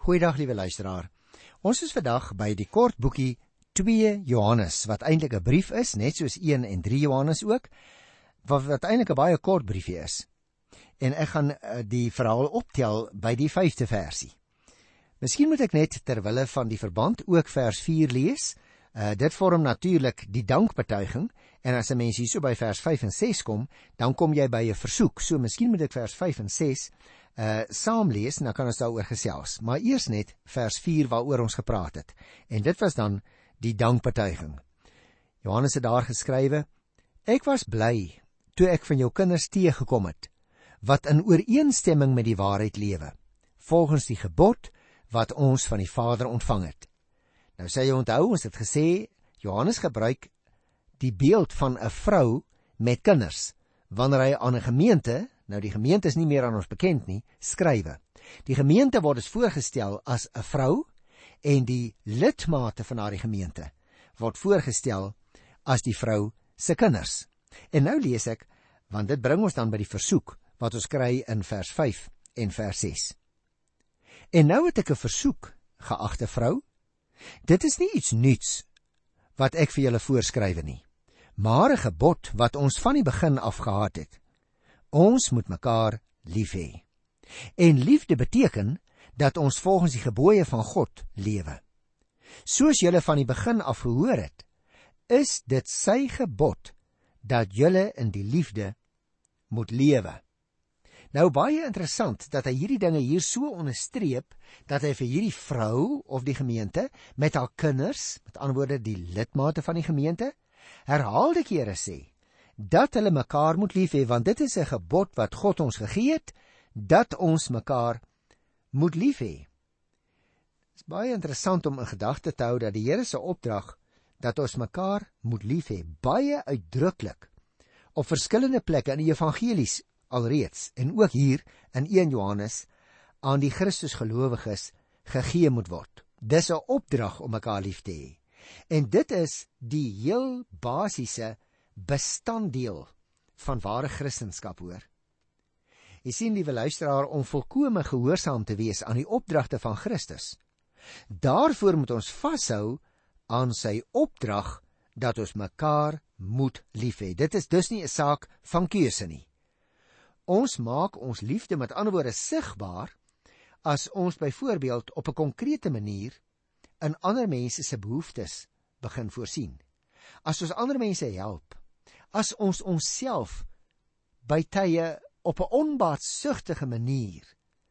Goeiedag liewe luisteraar. Ons is vandag by die kort boekie 2 Johannes, wat eintlik 'n brief is, net soos 1 en 3 Johannes ook, wat eintlik 'n baie kort briefie is. En ek gaan die verhaal optel by die 5de versie. Miskien moet ek net terwille van die verband ook vers 4 lees. Dit vorm natuurlik die dankbetuiging, en as 'n mens hierso by vers 5 en 6 kom, dan kom jy by 'n versoek. So miskien moet ek vers 5 en 6 saam lees, en dan kan ons daaroor gesels. Maar eers net vers 4 waaroor ons gepraat het. En dit was dan die dankbetuiging. Johannes het daar geskrywe: Ek was bly toe ek van jou kinders teëgekom het, wat in ooreenstemming met die waarheid lewe, volgens die gebod wat ons van die Vader ontvang het. Nou sê jy onthou, ons het gesê, Johannes gebruik die beeld van 'n vrou met kinders, wanneer hy aan 'n gemeente, nou die gemeente is nie meer aan ons bekend nie, skrywe. Die gemeente word dus voorgestel as 'n vrou, en die lidmate van daardie gemeente word voorgestel as die vrou se kinders. En nou lees ek, want dit bring ons dan by die versoek, wat ons kry in vers 5 en vers 6. En nou het ek 'n versoek, geagte vrou. Dit is nie iets nuuts wat ek vir julle voorskrywe nie, maar 'n gebod wat ons van die begin af gehad het. Ons moet mekaar lief hê. En liefde beteken dat ons volgens die gebooie van God lewe. Soos julle van die begin af gehoor het, is dit sy gebod dat julle in die liefde moet lewe. Nou baie interessant dat hy hierdie dinge hier so onderstreep, dat hy vir hierdie vrou of die gemeente met haar kinders, met ander woorde die lidmate van die gemeente, herhaalde kere sê dat hulle mekaar moet lief hê, want dit is 'n gebod wat God ons gegee het, dat ons mekaar moet lief hê. Het is baie interessant om in gedagte te hou dat die Here se opdrag dat ons mekaar moet lief hê, baie uitdruklik op verskillende plekke in die evangelies alreeds, en ook hier in 1 Johannes, aan die Christusgelowiges gegee moet word. Dis 'n opdrag om mekaar lief te hê. En dit is die heel basiese bestanddeel van ware Christendom, hoor. Jy sien, liewe luisteraar, om volkome gehoorsaam te wees aan die opdragte van Christus, daarvoor moet ons vashou aan sy opdrag dat ons mekaar moet lief hê. Dit is dus nie 'n saak van keuse nie. Ons maak ons liefde met ander woorde sigbaar as ons byvoorbeeld op 'n konkrete manier in ander mense se behoeftes begin voorsien. As ons ander mense help, as ons onsself by tye op 'n onbaatsuchtige manier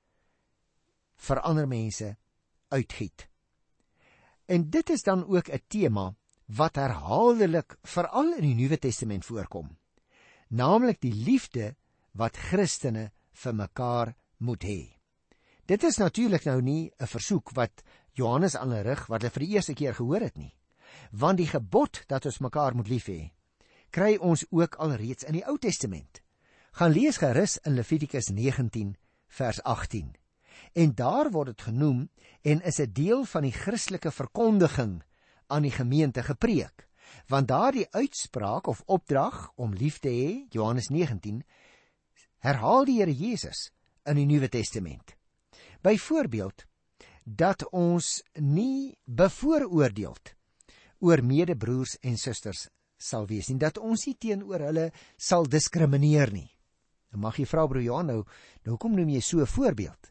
vir ander mense uitgiet. En dit is dan ook 'n tema wat herhaaldelik veral in die Nuwe Testament voorkom, naamlik die liefde wat Christene vir mekaar moet hê. Dit is natuurlik nou nie 'n versoek wat Johannes aanrig wat hy vir die eerste keer gehoor het nie, want die gebod dat ons mekaar moet lief hê, kry ons ook alreeds in die Ou Testament. Gaan lees gerus in Levitikus 19 vers 18. En daar word dit genoem en is 'n deel van die Christelike verkondiging aan die gemeente gepreek, want daar die uitspraak of opdrag om lief te hê, Johannes 19, herhaal die Here Jesus in die Nuwe Testament. Byvoorbeeld, dat ons nie bevooroordeeld oor medebroers en susters sal wees nie, dat ons nie teenoor hulle sal diskrimineer nie. Dan mag jy vra, broer Johan, nou hoekom noem jy so 'n voorbeeld?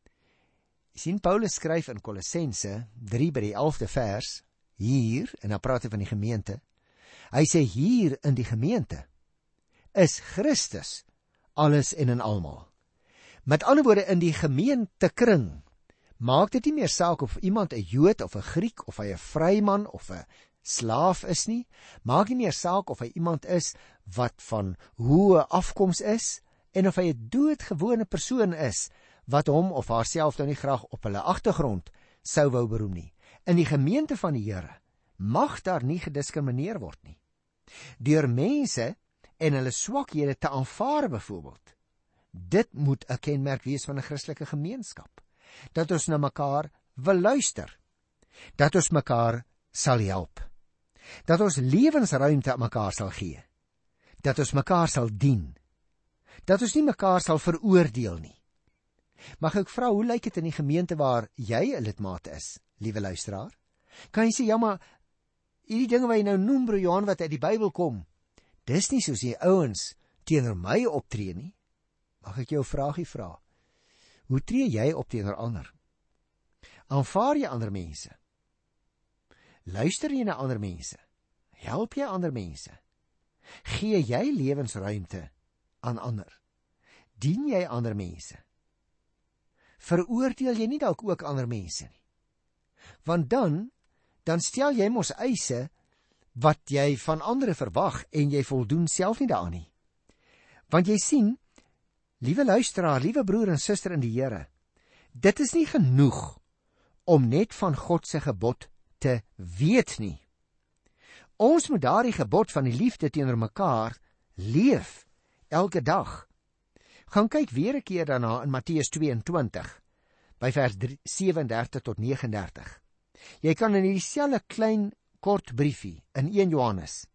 Jy sien, Paulus skryf in Kolossense 3 by die 11de vers, hier, en dan praat hy van die gemeente, hy sê hier in die gemeente is Christus alles en in almal. Met ander woorde, in die gemeentekring maak dit nie meer saak of iemand 'n Jood of 'n Griek of hy 'n vryman of 'n slaaf is nie, maak nie meer saak of hy iemand is wat van hoë afkoms is en of hy 'n doodgewone persoon is wat hom of haarself nou nie graag op hulle agtergrond sou wou beroem nie. In die gemeente van die Here mag daar nie gediskrimineer word nie. Deur mense en hulle swakhede te aanvaar byvoorbeeld. Dit moet 'n kenmerk wees van 'n Christelike gemeenskap. Dat ons na mekaar wil luister. Dat ons mekaar sal help. Dat ons lewensruimte aan mekaar sal gee. Dat ons mekaar sal dien. Dat ons nie mekaar sal veroordeel nie. Mag ek vra, hoe lyk dit in die gemeente waar jy 'n lidmaat is, liewe luisteraar? Kan jy sê, ja maar, hierdie dinge wat jy nou noem, broer Johan, wat uit die Bybel kom, dis nie soos die ouens teenoor my optree nie. Mag ek jou 'n vraagie vra? Hoe tree jy op teenoor ander? Aanvaar jy ander mense? Luister jy na ander mense? Help jy ander mense? Gee jy lewensruimte aan ander? Dien jy ander mense? Veroordeel jy nie dalk ook ander mense nie? Want dan stel jy mos eise wat jy van ander verwag en jy voldoen self nie daaraan nie. Want jy sien, liewe luisteraar, liewe broer en suster in die Here, dit is nie genoeg om net van God se gebod te weet nie. Ons moet daardie gebod van die liefde teenoor mekaar leef elke dag. Gaan kyk weer 'n keer daarna in Matteus 22 by vers 37 tot 39. Jy kan in dieselfde klein kort briefie in 1 Johannes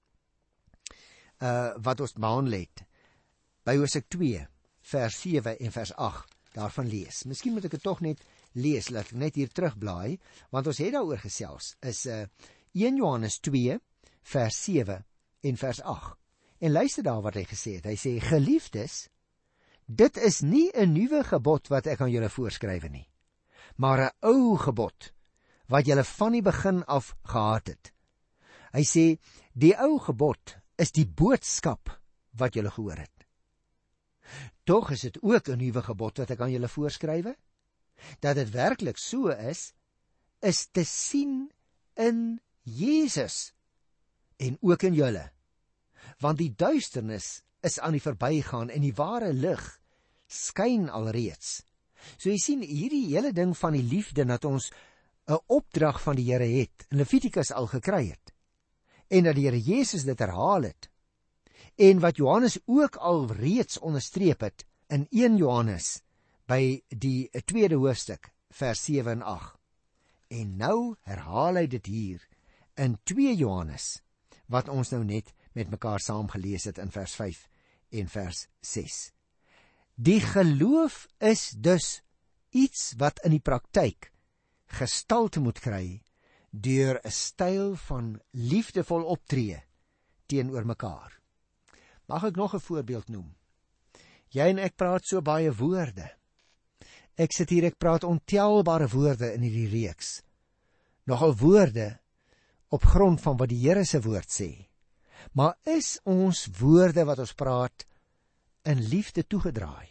wat ons behandel het by Hosea 2 vers 7 en vers 8 daarvan lees. Miskien moet ek dit tog net lees, laat ek net hier terugblaai, want ons het daaroor gesels, is 1 Johannes 2 vers 7 en vers 8. En luister daar wat hy gesê het. Hy sê, geliefdes, dit is nie 'n nuwe gebod wat ek aan julle voorskryf nie, maar 'n ou gebod wat julle van die begin af gehad het. Hy sê, die ou gebod is die boodskap wat julle gehoor het. Tog is dit ook 'n nuwe gebod wat ek aan julle voorskryf. Dat dit werklik so is te sien in Jesus en ook in julle. Want die duisternis is aan die verbygaan en die ware lig skyn alreeds. So jy sien hierdie hele ding van die liefde, dat ons 'n opdrag van die Here het, in Levitikus al gekry het, en dat die Here Jesus dit herhaal het, en wat Johannes ook al reeds onderstreep het in 1 Johannes by die 2de hoofstuk vers 7 en 8. En nou herhaal hy dit hier in 2 Johannes wat ons nou net met mekaar saam gelees het in vers 5 en vers 6. Die geloof is dus iets wat in die praktyk gestalte moet kry deur 'n styl van liefdevol optree teenoor mekaar. Mag ek nog 'n voorbeeld noem? Jy en ek praat so baie woorde. Ek sit hier, ek praat ontelbare woorde in hierdie reeks. Nogal woorde op grond van wat die Here se woord sê. Maar is ons woorde wat ons praat in liefde toegedraai?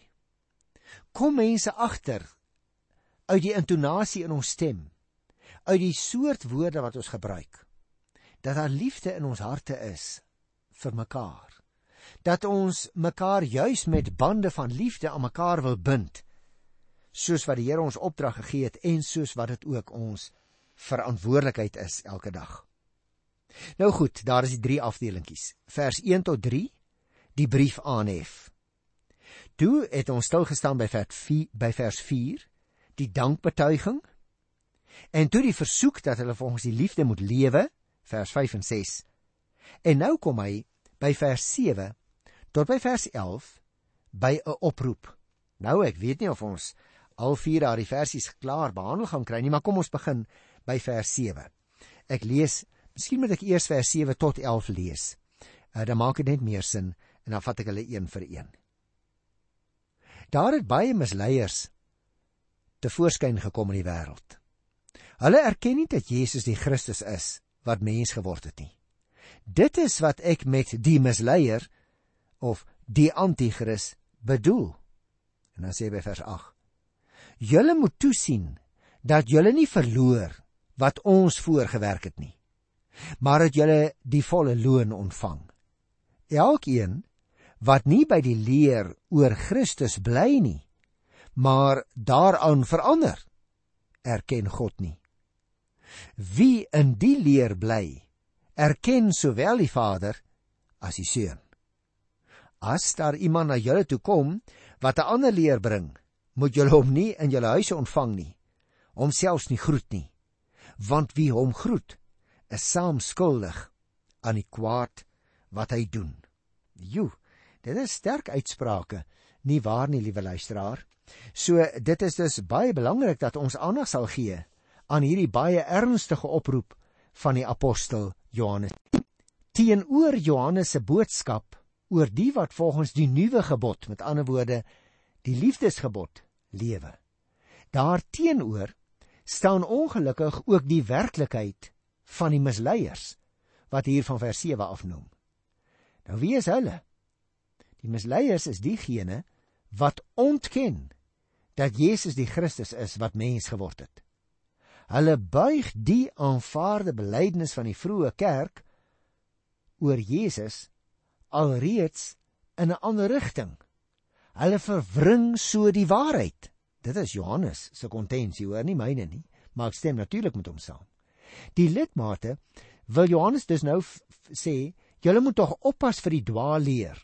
Kom mense agter uit die intonasie in ons stem, uit die soort woorde wat ons gebruik, dat daar liefde in ons harte is vir mekaar, dat ons mekaar juis met bande van liefde aan mekaar wil bind, soos wat die Here ons opdrag gegee het en soos wat dit ook ons verantwoordelikheid is elke dag. Nou goed, daar is die 3 afdelingkies. Vers 1 tot 3, die brief aanhef. Toe het ons stilgestaan by vers 4, die dankbetuiging, en toe die versoek dat hulle volgens die liefde moet lewe, vers 5 en 6. En nou kom hy by vers 7 tot by vers 11 by 'n oproep. Nou ek weet nie of ons al 4 daardie versies klaar behandel gaan kry nie, maar kom ons begin by vers 7. Ek lees, miskien moet ek eers vers 7 tot 11 lees. Dan maak dit net meer sin en dan vat ek hulle een vir een. Daar het baie misleiers tevoorskyn gekom in die wêreld. Hulle erken nie dat Jesus die Christus is wat mens geword het nie. Dit is wat ek met die misleier of die antichrist bedoel. En dan sê hy by vers 8: Julle moet toesien dat julle nie verloor wat ons voorgewerk het nie, maar dat julle die volle loon ontvang. Elkeen wat nie by die leer oor Christus bly nie, maar daaraan verander, erken God nie. Wie in die leer bly, erken sowel die Vader as die Seun. As daar iemand na julle toe kom wat 'n ander leer bring, moet julle hom nie in julle huise ontvang nie, hom selfs nie groet nie, want wie hom groet, is saam skuldig aan die kwaad wat hy doen. Dit is sterk uitsprake, nie waar nie, liewe luisteraar? So dit is dus baie belangrik dat ons aandag sal gee aan hierdie baie ernstige oproep van die apostel Johannes. Teenoor Johannes se boodskap oor die wat volgens die nuwe gebod, met ander woorde, die liefdesgebod, lewe. Daarteenoor staan ongelukkig ook die werklikheid van die misleiers, wat hier van vers 7 afnoem. Nou wie is hulle? Die misleiers is diegene wat ontken dat Jesus die Christus is wat mens geword het. Hulle buig die aanvaarde belydenis van die vroeë kerk oor Jesus alreeds in 'n ander rigting. Hulle verwring so die waarheid. Dit is Johannes se kontensie, hoor, nie myne nie, maar ek stem natuurlik met hom saam. Die lidmate wil Johannes dus nou sê, julle moet tog oppas vir die dwaalleer.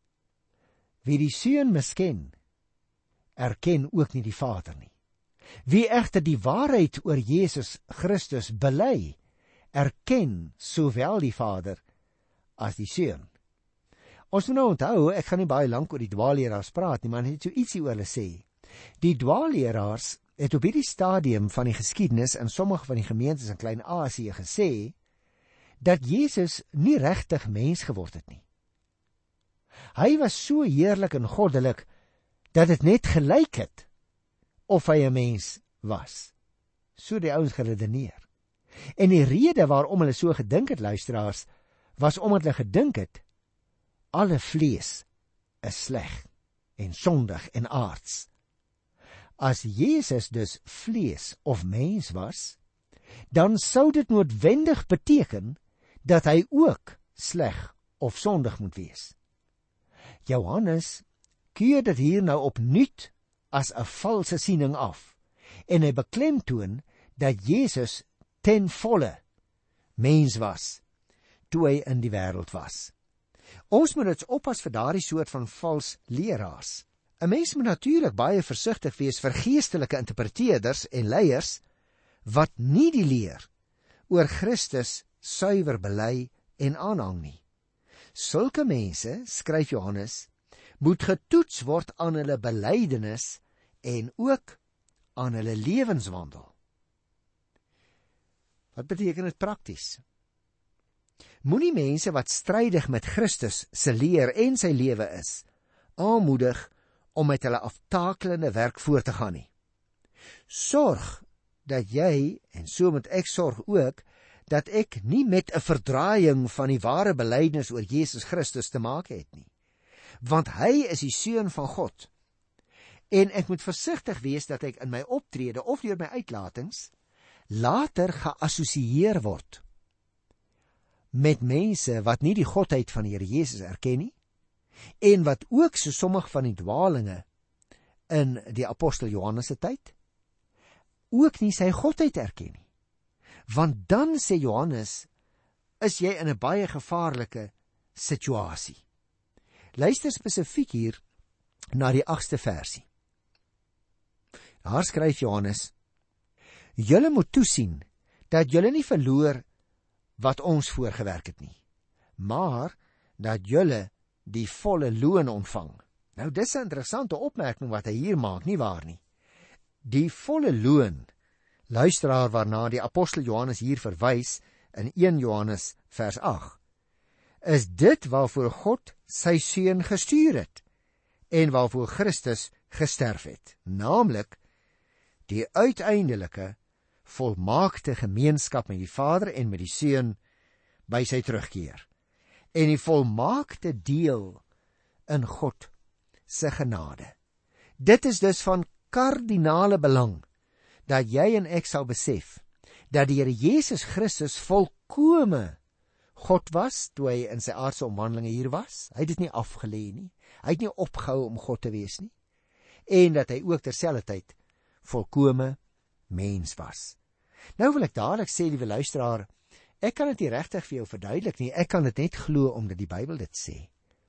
Wie die Seun misken, erken ook nie die Vader nie. Wie egter die waarheid oor Jesus Christus bely, erken sowel die Vader as die Seun. Ons moet nou onthou, ek gaan nie baie lank oor die dwaalleraars praat nie, maar net so ietsie oor hulle sê. Die dwaalleraars het op hierdie stadium van die geskiedenis in sommige van die gemeentes in Klein-Asië gesê dat Jesus nie regtig mens geword het nie. Hy was so heerlik en goddelik dat dit net gelyk het of hy 'n mens was. So die ouens geredeneer. En die rede waarom hulle so gedink het, luisteraars, was omdat hulle gedink het alle vlees is sleg en sondig en aards. As Jezus dus vlees of mens was, dan sou dit noodwendig beteken dat hy ook sleg of sondig moet wees. Johannes keur dit hier nou opnuut as 'n valse siening af en hy beklemtoon dat Jesus ten volle mens was toe hy in die wêreld was. Ons moet dit oppas vir daardie soort van vals leraars. 'n Mens moet natuurlik baie versigtig wees vir geestelike interpreteerders en leiers wat nie die leer oor Christus suiwer bely en aanhang nie. Sulke mense, skryf Johannes, moet getoets word aan hulle belydenis en ook aan hulle lewenswandel. Wat beteken dit prakties? Moenie mense wat strydig met Christus se leer en sy lewe is, aanmoedig om met hulle aftakelende werk voort te gaan nie. Sorg dat jy, en so moet ek sorg ook, dat ek nie met 'n verdraaiing van die ware belydenis oor Jesus Christus te maak het nie. Want hy is die Seun van God. En ek moet versigtig wees dat ek in my optrede of deur my uitlatings later geassosieer word met mense wat nie die godheid van die Here Jesus erken nie, en wat ook so sommige van die dwalinge in die apostel Johannes se tyd ook nie sy godheid erken nie. Want dan, sê Johannes, is jy in 'n baie gevaarlike situasie. Luister spesifiek hier na die 8ste versie. Daar skryf Johannes: Julle moet toesien dat julle nie verloor wat ons voorgewerk het nie, maar dat julle die volle loon ontvang. Nou, dis 'n interessante opmerking wat hy hier maak, nie waar nie? Die volle loon, luisteraar, waarna die apostel Johannes hier verwys in 1 Johannes vers 8, is dit waarvoor God sy Seun gestuur het en waarvoor Christus gesterf het, naamlik die uiteindelike volmaakte gemeenskap met die Vader en met die Seun by sy terugkeer en die volmaakte deel in God se genade. Dit is dus van kardinale belang dat jy en ek sal besef dat die Here Jesus Christus volkome God was toe hy in sy aardse omwandelinge hier was. Hy het dit nie afgelê nie. Hy het nie opgehou om God te wees nie. En dat hy ook terselfdertyd volkome mens was. Nou wil ek dadelik sê, liewe luisteraar, ek kan dit nie regtig vir jou verduidelik nie. Ek kan dit net glo omdat die Bybel dit sê.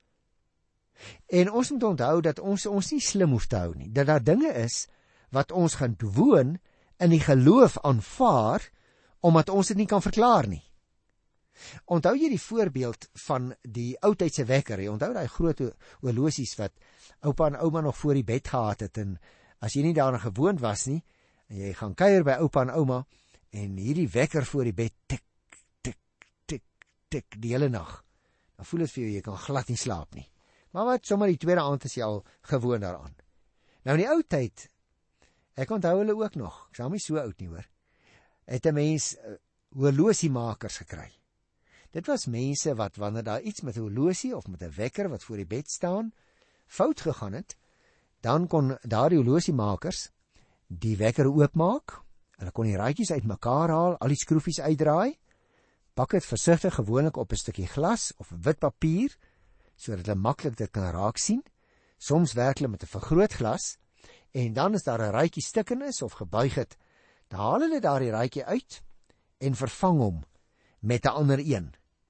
En ons moet onthou dat ons nie slim hoef te hou nie. Dat daar dinge is wat ons gaan gewoon in die geloof aanvaar omdat ons dit nie kan verklaar nie. Onthou jy die voorbeeld van die oudtydse wekker? Jy onthou daai groot horlosies wat oupa en ouma nog voor die bed gehad het, en as jy nie daaraan gewoond was nie, en jy gaan kuier by oupa en ouma, en hierdie wekker voor die bed, tik, tik, tik, tik, die hele nag, dan voel het vir jou, jy kan glad nie slaap nie. Maar wat, sommer die tweede aand is jy al gewoon daaraan. Nou in die ou tyd, ek onthou hulle ook nog, ek sal nie so oud nie hoor, het 'n mens horlosiemakers gekry. Dit was mense wat, wanneer daar iets met 'n horlosie of met 'n wekker wat voor die bed staan, fout gegaan het, dan kon daardie horlosiemakers die wekker oopmaak, hulle kon die raadjies uitmekaar haal, al die skroefies uitdraai, pak dit versigtig gewoonlik op 'n stukkie glas of 'n wit papier, sodat hulle maklik dit kan raak sien. Soms werk hulle met 'n vergrootglas, en dan as daar 'n raadjie stukken is of gebuig het, dan haal hulle daardie raadjie uit en vervang hom met 'n ander een.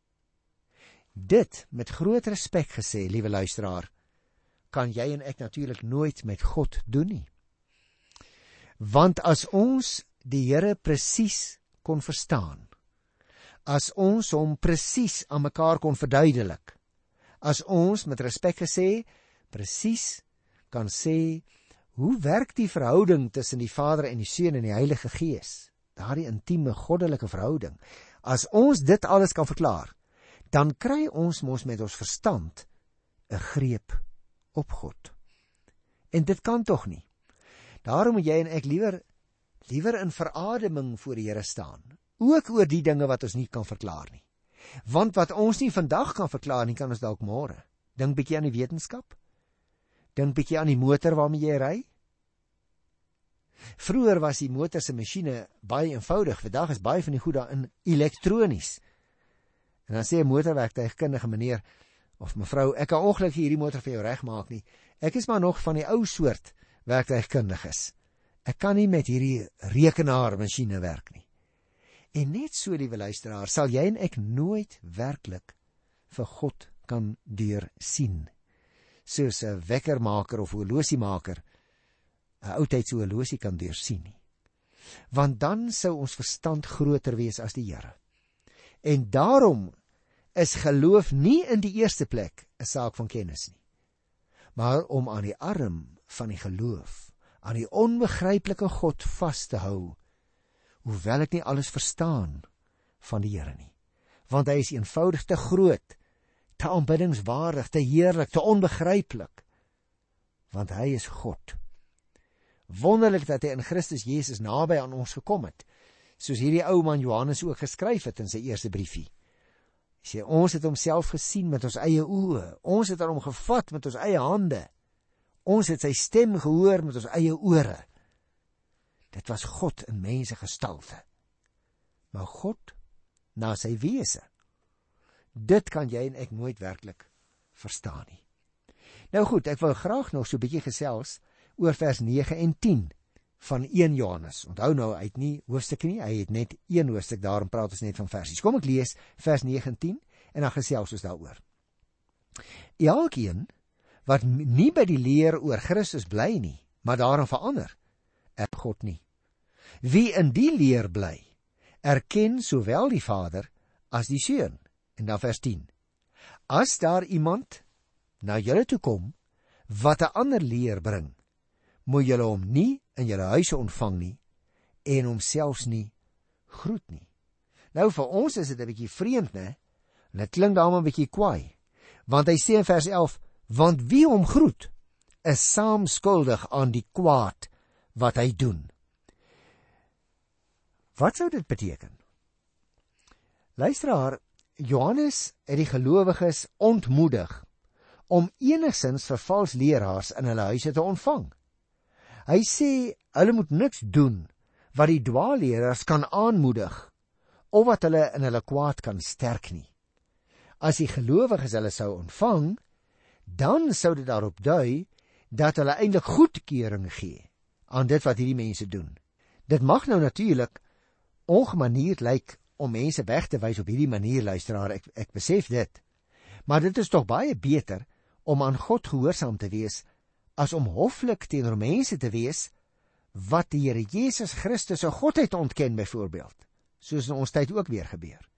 Dit met groot respek gesê, liewe luisteraar, kan jy en ek natuurlik nooit met God doen nie. Want as ons die Here presies kon verstaan, as ons hom presies aan mekaar kon verduidelik, as ons met respek gesê presies kan sê, hoe werk die verhouding tussen die Vader en die Seun en die Heilige Gees, daardie intieme goddelike verhouding, as ons dit alles kan verklaar, dan kry ons mos met ons verstand 'n greep op God. En dit kan tog nie. Daarom moet jy en ek liewer in verademing voor die Here staan, ook oor die dinge wat ons nie kan verklaar nie. Want wat ons nie vandag kan verklaar nie, kan ons dalk môre. Dink bietjie aan die wetenskap. Dink bietjie aan die motor waarmee jy ry. Vroeger was die motor se masjiene baie eenvoudig. Vandag is baie van die goed daarin elektronies. En dan sê 'n motorwerktuigkundige, meneer of mevrou, ek kan ongelukkig hierdie motor vir jou regmaak nie. Ek is maar nog van die ou soort werktuigkundiges. Ek kan nie met hierdie rekenaarmasjiene werk nie. En net so, liewe luisteraar, sal jy en ek nooit werklik vir God kan deursien, soos 'n wekkermaker of horlosiemaker 'n oudtydse horlosie kan deursien nie. Want dan sou ons verstand groter wees as die Here. En daarom is geloof nie in die eerste plek 'n saak van kennis nie, maar om aan die arm van die geloof, aan die onbegryplike God vas te hou, hoewel ek nie alles verstaan van die Here nie. Want hy is eenvoudig te groot, te aanbiddingswaardig, te heerlik, te onbegryplik. Want hy is God. Wonderlik dat hy in Christus Jesus naby aan ons gekom het, soos hierdie ou man Johannes ook geskryf het in sy eerste briefie. Hy sê, ons het homself gesien met ons eie oë, ons het aan hom gevat met ons eie hande, ons het sy stem gehoor met ons eie ore. Dit was God in mense gestalte, maar God na sy wese. Dit kan jy en ek nooit werklik verstaan nie. Nou goed, ek wil graag nog so 'n bietjie gesels oor vers 9 en 10 van 1 Johannes. Onthou nou, hy het nie hoofstukke nie, hy het net 1 hoofstuk, daarom praat ons net van versies. Kom ek lees vers 9 en 10 en dan gesels ons daaroor. Elkeen wat nie by die leer oor Christus bly nie, maar daarin verander, erken God nie. Wie in die leer bly, erken sowel die Vader as die Seun. En dan vers 10. As daar iemand na julle toe kom wat 'n ander leer bring, moet julle hom nie in julle huise ontvang nie en hom selfs nie groet nie. Nou vir ons is dit 'n bietjie vreemd, né? En dit klink daarom 'n bietjie kwaai. Want hy sê in vers 11, want wie hom groet is saam skuldig aan die kwaad wat hy doen. Wat sou dit beteken? Luisteraar, Johannes het die gelowiges ontmoedig om enigsins vir vals leraars in hulle huise te ontvang. Hy sê hulle moet niks doen wat die dwaalleraars kan aanmoedig of wat hulle in hulle kwaad kan sterk nie. As die gelowiges hulle sou ontvang, dan sou dit daarop dui dat hulle eintlik goedkeuring gee aan dit wat hierdie mense doen. Dit mag nou natuurlik ongemanierd lyk om mense weg te wys op hierdie manier, luisteraar, ek besef dit. Maar dit is tog baie beter om aan God gehoorsaam te wees, as om hoflik teenoor mense te wees, wat die Here Jesus Christus se godheid ontken byvoorbeeld, soos in ons tyd ook weer gebeur.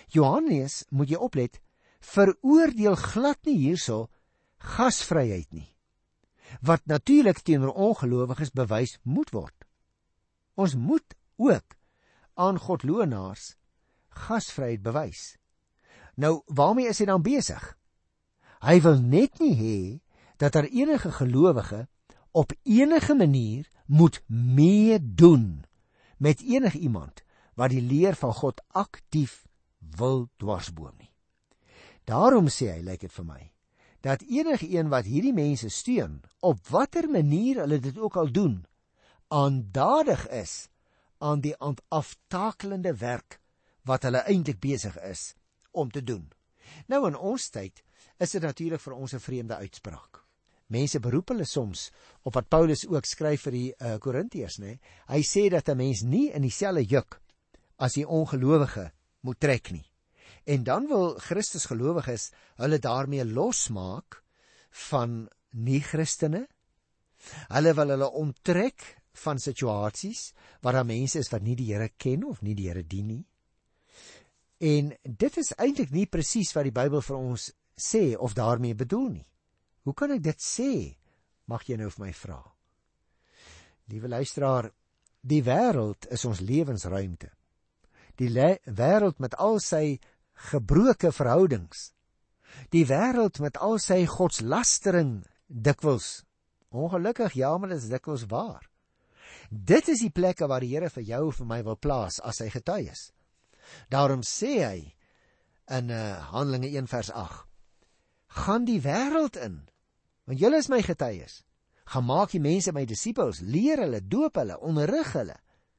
Johannes, moet jy oplet, veroordeel glad nie hierso gasvryheid nie, wat natuurlik teenoor ongelowiges bewys moet word. Ons moet ook aan godlowenaars gasvryheid bewys. Nou, waarmee is hy dan besig? Hy wil net nie hê dat daar enige gelowige op enige manier moet meedoen met enige iemand wat die leer van God aktief wil dwarsboom nie. Daarom sê hy, lyk dit vir my, dat enige een wat hierdie mense steun, op watter manier hulle dit ook al doen, aandadig is aan die aftakelende werk wat hulle eintlik besig is om te doen. Nou in ons tyd is dit natuurlik vir ons 'n vreemde uitspraak. Mense beroep hulle soms op wat Paulus ook skryf vir die Korintiërs, né? Hy sê dat 'n mens nie in dieselfde juk as die ongelowige moet trek nie. En dan wil Christus gelowiges hulle daarmee losmaak van nie-Christene. Hulle wil hulle onttrek van situasies waar daar mense is wat nie die Here ken of nie die Here dien nie. En dit is eintlik nie presies wat die Bybel vir ons sê of daarmee bedoel nie. Hoe kan ek dit sê? Mag jy nou vir my vra. Liewe luisteraar, die wêreld is ons lewensruimte. Die wêreld met al sy gebroke verhoudings. Die wêreld met al sy godslastering dikwels. Ongelukkig, ja, maar dit is dikwels waar. Dit is die plekke waar die Here vir jou en vir my wil plaas as hy getuies. Daarom sê hy in Handelinge 1 vers 8, gaan die wêreld in, want julle is my getuies. Gaan maak die mense my disippels, leer hulle, doop hulle, onderrig hulle.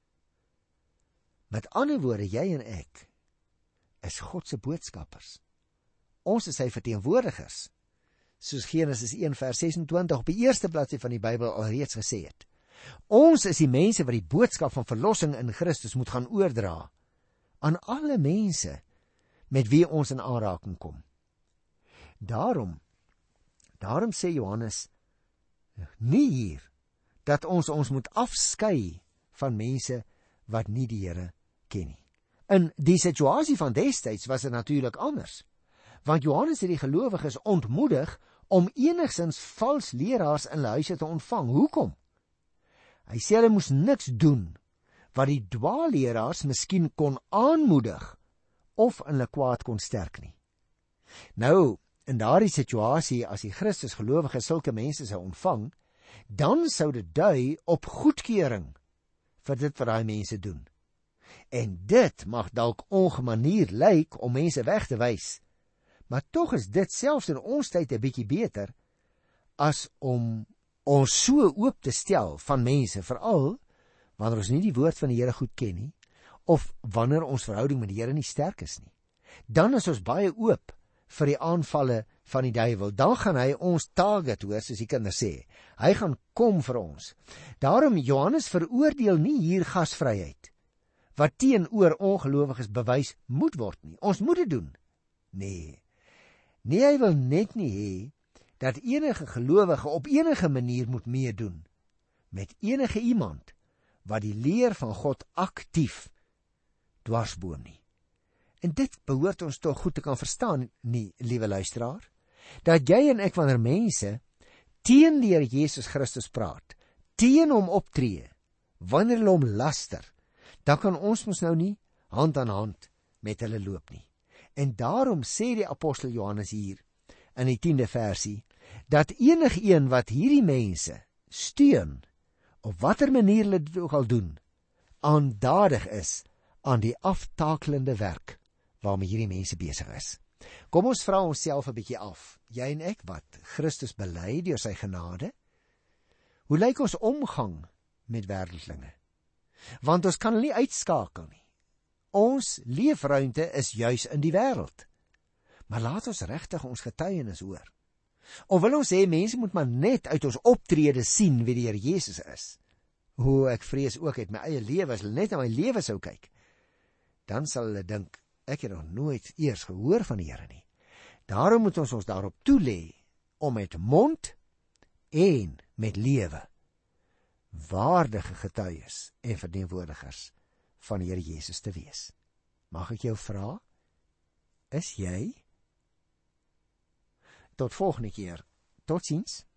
Met ander woorde, jy en ek is God se boodskappers. Ons is sy verteenwoordigers, soos Genesis 1 vers 26 op die eerste bladsy van die Bybel alreeds gesê het. Ons is die mense wat die boodskap van verlossing in Christus moet gaan oordra aan alle mense met wie ons in aanraking kom. Daarom sê Johannes nie hier dat ons moet afskei van mense wat nie die Here ken nie. In die situasie van destyds was dit natuurlik anders, want Johannes het die gelowiges ontmoedig om enigsins vals leraars in hulle huise te ontvang. Hoekom? Hy sê hulle moes niks doen wat die dwaalleraars miskien kon aanmoedig of in hulle kwaad kon sterk nie. Nou, in daardie situasie, as die Christus gelowiges sulke mense sou ontvang, dan sou dit dui op goedkeuring vir dit wat daai mense doen. En dit mag dalk ongemanier lyk om mense weg te wys, maar tog is dit selfs in ons tyd 'n bietjie beter as om ons so oop te stel van mense, veral wanneer ons nie die woord van die Here goed ken nie, of wanneer ons verhouding met die Here nie sterk is nie. Dan is ons baie oop vir die aanvalle van die duiwel. Dan gaan hy ons target, hoor, soos die kinders sê. Hy gaan kom vir ons. Daarom, Johannes veroordeel nie hier gasvryheid, wat teenoor ongelowiges bewys moet word nie. Ons moet dit doen. Nee, hy wil net nie hê dat enige gelowige op enige manier moet meedoen met enige iemand wat die leer van God aktief dwarsboom nie. En dit behoort ons toch goed te kan verstaan, nie, liewe luisteraar, dat jy en ek, wanneer mense teen die Here Jesus Christus praat, teen hom optree, wanneer hulle hom laster, dan kan ons mos nou nie hand aan hand met hulle loop nie. En daarom sê die apostel Johannes hier in die 10de versie, dat enige een wat hierdie mense steun, op watter manier hulle dit ook al doen, aandadig is aan die aftakelende werk waarmee hierdie mense besig is. Kom ons vra onsself 'n bietjie af, jy en ek wat Christus bely deur sy genade, hoe lyk ons omgang met wêreldlinge? Want ons kan hulle nie uitskakel nie. Ons leefruimte is juis in die wêreld. Maar laat ons regtig ons getuienis hoor. Of wil ons sê mense moet maar net uit ons optrede sien wie die Here Jesus is? Hoe ek vrees ook uit my eie lewe, as hulle net na my lewe sou kyk, dan sal hulle dink, ek het nog nooit eers gehoor van die Here nie. Daarom moet ons daarop toelê om met mond en met lewe waardige getuies en verteenwoordigers van die Here Jesus te wees. Mag ek jou vra, Is jy? Tot volgende keer. Totsiens.